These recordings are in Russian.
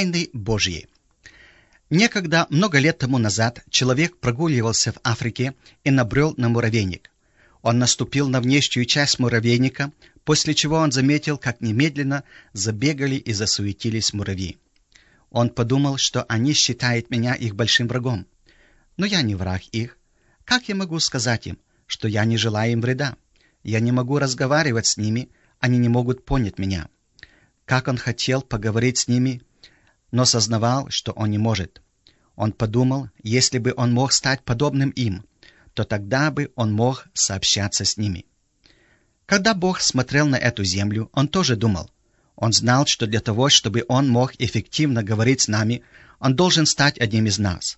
Тайны Божьи. Некогда, много лет тому назад, человек прогуливался в Африке и набрел на муравейник. Он наступил на внешнюю часть муравейника, после чего он заметил, как немедленно забегали и засуетились муравьи. Он подумал, что они считают меня их большим врагом. Но я не враг их. Как я могу сказать им, что я не желаю им вреда? Я не могу разговаривать с ними, они не могут понять меня. Как он хотел поговорить с ними, но сознавал, что он не может. Он подумал, если бы он мог стать подобным им, то тогда бы он мог сообщаться с ними. Когда Бог смотрел на эту землю, он тоже думал. Он знал, что для того, чтобы он мог эффективно говорить с нами, он должен стать одним из нас.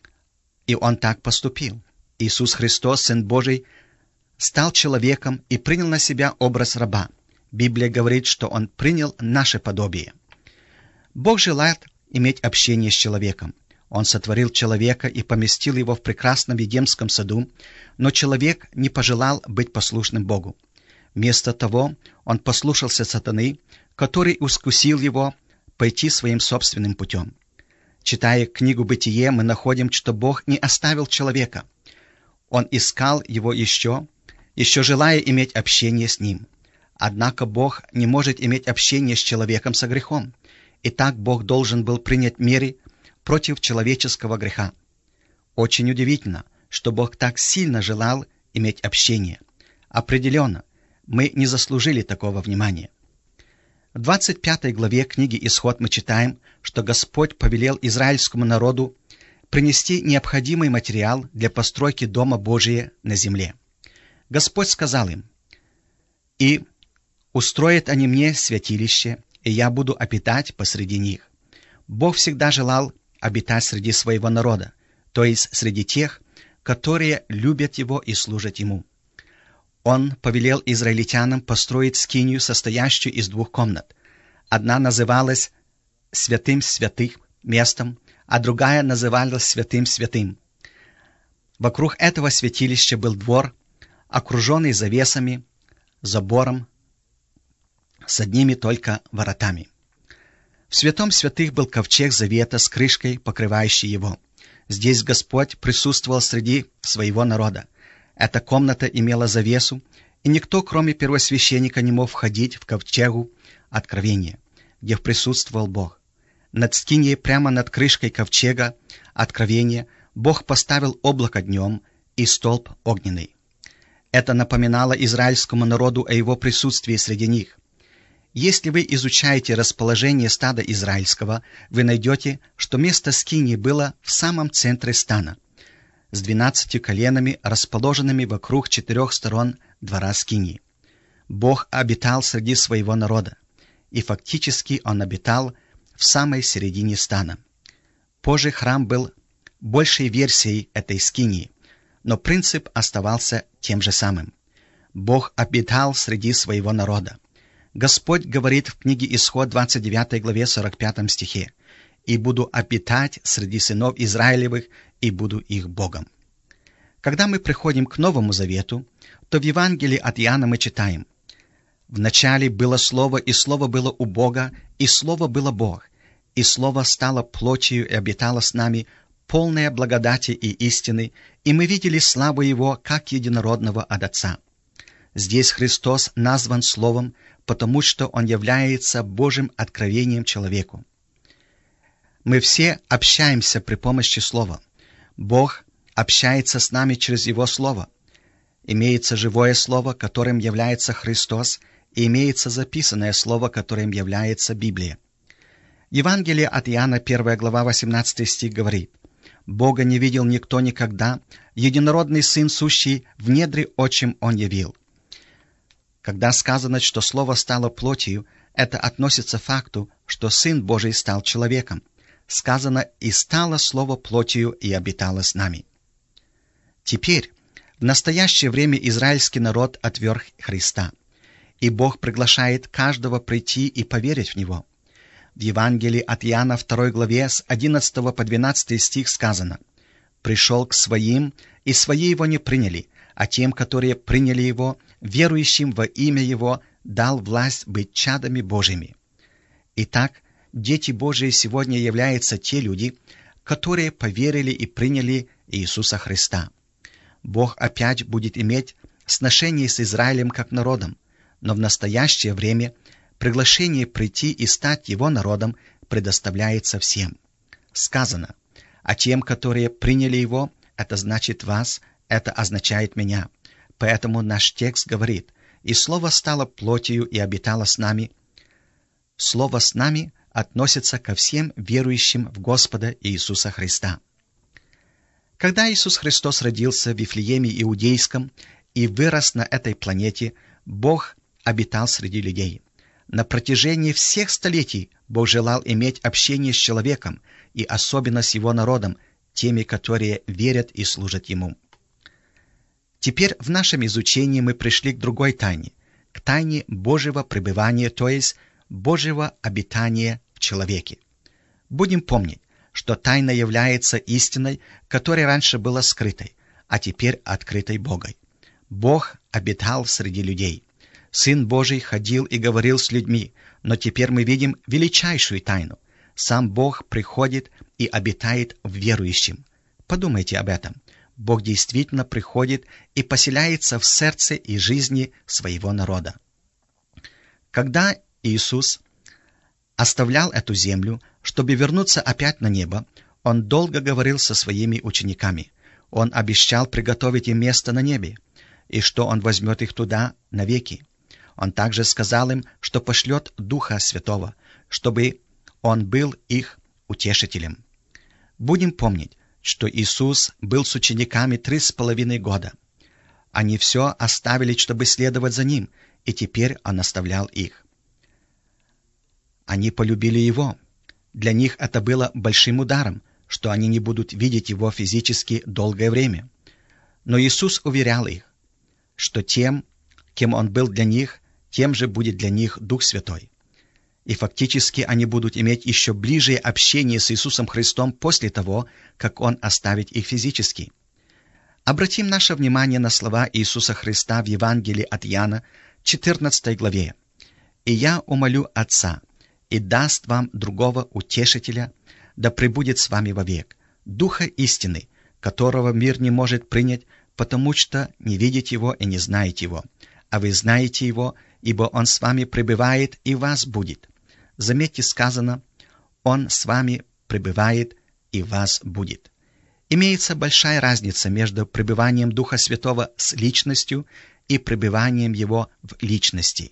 И он так поступил. Иисус Христос, Сын Божий, стал человеком и принял на себя образ раба. Библия говорит, что он принял наше подобие. Бог желает иметь общение с человеком. Он сотворил человека и поместил его в прекрасном Едемском саду, но человек не пожелал быть послушным Богу. Вместо того он послушался сатаны, который искусил его пойти своим собственным путем. Читая книгу «Бытие», мы находим, что Бог не оставил человека. Он искал его еще желая иметь общение с ним. Однако Бог не может иметь общение с человеком со грехом. И так Бог должен был принять меры против человеческого греха. Очень удивительно, что Бог так сильно желал иметь общение. Определенно, мы не заслужили такого внимания. В 25 главе книги «Исход» мы читаем, что Господь повелел израильскому народу принести необходимый материал для постройки Дома Божия на земле. Господь сказал им: «И устроят они мне святилище, и я буду обитать посреди них». Бог всегда желал обитать среди своего народа, то есть среди тех, которые любят Его и служат Ему. Он повелел израильтянам построить скинию, состоящую из 2 комнат. Одна называлась «Святым святых» местом, а другая называлась «Святым святым». Вокруг этого святилища был двор, окруженный завесами, забором, с одними только воротами. В Святом Святых был ковчег завета с крышкой, покрывающей его. Здесь Господь присутствовал среди своего народа. Эта комната имела завесу, и никто, кроме первосвященника, не мог входить в ковчегу Откровения, где присутствовал Бог. Над скинией, прямо над крышкой ковчега Откровения, Бог поставил облако днем и столб огненный. Это напоминало израильскому народу о его присутствии среди них. Если вы изучаете расположение стада израильского, вы найдете, что место скинии было в самом центре стана, с 12 коленами, расположенными вокруг 4 сторон двора скинии. Бог обитал среди своего народа, и фактически Он обитал в самой середине стана. Позже храм был большей версией этой скинии, но принцип оставался тем же самым. Бог обитал среди своего народа. Господь говорит в книге «Исход» 29 главе 45 стихе: «И буду обитать среди сынов Израилевых, и буду их Богом». Когда мы приходим к Новому Завету, то в Евангелии от Иоанна мы читаем: «Вначале было Слово, и Слово было у Бога, и Слово было Бог, и Слово стало плотью и обитало с нами, полное благодати и истины, и мы видели славу Его, как единородного от Отца». Здесь Христос назван Словом, потому что Он является Божьим откровением человеку. Мы все общаемся при помощи Слова. Бог общается с нами через Его Слово. Имеется живое Слово, которым является Христос, и имеется записанное Слово, которым является Библия. Евангелие от Иоанна, 1 глава, 18 стих говорит: «Бога не видел никто никогда, единородный Сын, сущий в недре отчим Он явил». Когда сказано, что Слово стало плотью, это относится к факту, что Сын Божий стал человеком. Сказано: «И стало Слово плотью и обитало с нами». Теперь, в настоящее время израильский народ отверг Христа, и Бог приглашает каждого прийти и поверить в Него. В Евангелии от Иоанна 2 главе с 11 по 12 стих сказано: «Пришел к своим, и свои Его не приняли, а тем, которые приняли Его, верующим во имя Его, дал власть быть чадами Божьими». Итак, дети Божии сегодня являются те люди, которые поверили и приняли Иисуса Христа. Бог опять будет иметь сношение с Израилем как народом, но в настоящее время приглашение прийти и стать Его народом предоставляется всем. Сказано: «А тем, которые приняли Его, это значит вас, это означает меня». Поэтому наш текст говорит: «И Слово стало плотью и обитало с нами». Слово «с нами» относится ко всем верующим в Господа Иисуса Христа. Когда Иисус Христос родился в Вифлееме Иудейском и вырос на этой планете, Бог обитал среди людей. На протяжении всех столетий Бог желал иметь общение с человеком и особенно с Его народом, теми, которые верят и служат Ему. Теперь в нашем изучении мы пришли к другой тайне, к тайне Божьего пребывания, то есть Божьего обитания в человеке. Будем помнить, что тайна является истиной, которая раньше была скрытой, а теперь открытой Богом. Бог обитал среди людей. Сын Божий ходил и говорил с людьми, но теперь мы видим величайшую тайну. Сам Бог приходит и обитает в верующем. Подумайте об этом. Бог действительно приходит и поселяется в сердце и жизни своего народа. Когда Иисус оставлял эту землю, чтобы вернуться опять на небо, Он долго говорил со своими учениками. Он обещал приготовить им место на небе, и что Он возьмет их туда навеки. Он также сказал им, что пошлет Духа Святого, чтобы Он был их утешителем. Будем помнить, что Иисус был с учениками 3,5 года. Они все оставили, чтобы следовать за Ним, и теперь Он оставлял их. Они полюбили Его. Для них это было большим ударом, что они не будут видеть Его физически долгое время. Но Иисус уверял их, что тем, кем Он был для них, тем же будет для них Дух Святой. И фактически они будут иметь еще ближнее общение с Иисусом Христом после того, как Он оставит их физически. Обратим наше внимание на слова Иисуса Христа в Евангелии от Иоанна, 14 главе. «И я умолю Отца, и даст вам другого утешителя, да пребудет с вами вовек, Духа истины, которого мир не может принять, потому что не видите Его и не знаете Его. А вы знаете Его, ибо Он с вами пребывает и вас будет». Заметьте, сказано: «Он с вами пребывает и вас будет». Имеется большая разница между пребыванием Духа Святого с личностью и пребыванием Его в личности.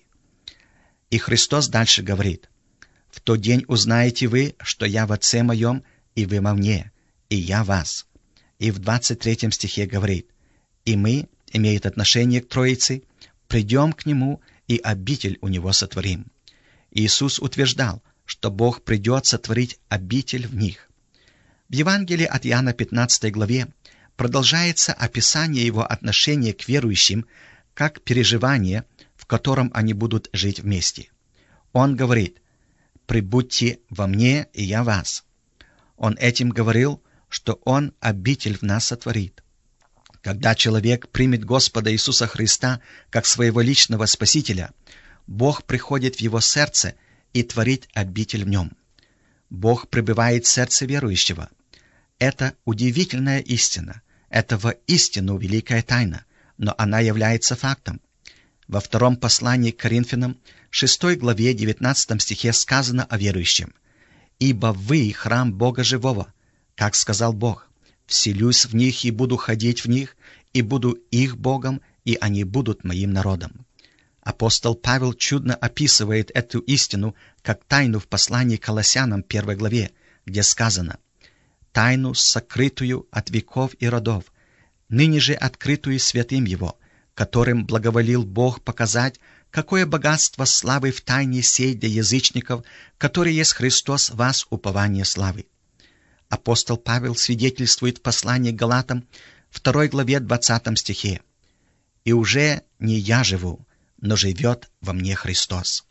И Христос дальше говорит: «В тот день узнаете вы, что я в Отце Моем, и вы во мне, и я вас». И в 23 стихе говорит: «И мы, имеет отношение к Троице, придем к Нему и обитель у Него сотворим». Иисус утверждал, что Бог придет сотворить обитель в них. В Евангелии от Иоанна 15 главе продолжается описание Его отношения к верующим как переживание, в котором они будут жить вместе. Он говорит: «Пребудьте во мне, и я вас». Он этим говорил, что Он обитель в нас сотворит. Когда человек примет Господа Иисуса Христа как своего личного Спасителя, Бог приходит в его сердце и творит обитель в нем. Бог пребывает в сердце верующего. Это удивительная истина. Это воистину великая тайна, но она является фактом. Во втором послании к Коринфянам, 6 главе 19 стихе сказано о верующем: «Ибо вы храм Бога живого, как сказал Бог, вселюсь в них и буду ходить в них, и буду их Богом, и они будут моим народом». Апостол Павел чудно описывает эту истину как тайну в послании к Колоссянам 1 главе, где сказано: «Тайну, сокрытую от веков и родов, ныне же открытую святым Его, которым благоволил Бог показать, какое богатство славы в тайне сей для язычников, который есть Христос вас упование славы». Апостол Павел свидетельствует в послании к Галатам 2 главе 20 стихе: «И уже не я живу, но живет во мне Христос».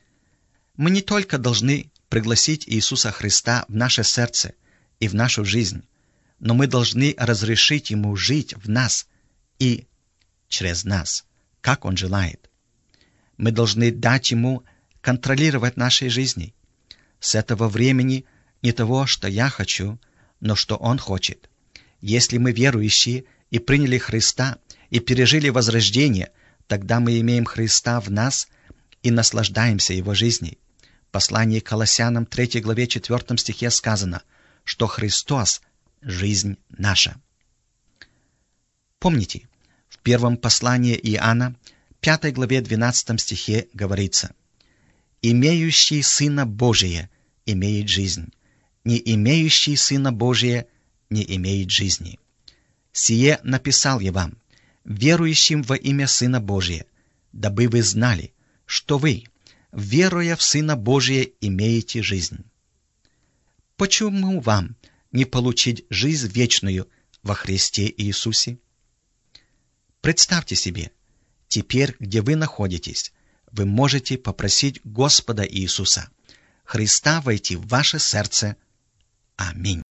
Мы не только должны пригласить Иисуса Христа в наше сердце и в нашу жизнь, но мы должны разрешить Ему жить в нас и через нас, как Он желает. Мы должны дать Ему контролировать нашей жизни. С этого времени не того, что я хочу, но что Он хочет. Если мы верующие и приняли Христа, и пережили возрождение, тогда мы имеем Христа в нас и наслаждаемся Его жизнью. В послании к Колоссянам 3 главе 4 стихе сказано, что Христос – жизнь наша. Помните, в первом послании Иоанна, 5 главе 12 стихе говорится: «Имеющий Сына Божия имеет жизнь, не имеющий Сына Божия не имеет жизни. Сие написал я вам, верующим во имя Сына Божия, дабы вы знали, что вы, веруя в Сына Божия, имеете жизнь». Почему вам не получить жизнь вечную во Христе Иисусе? Представьте себе, теперь, где вы находитесь, вы можете попросить Господа Иисуса Христа войти в ваше сердце. Аминь.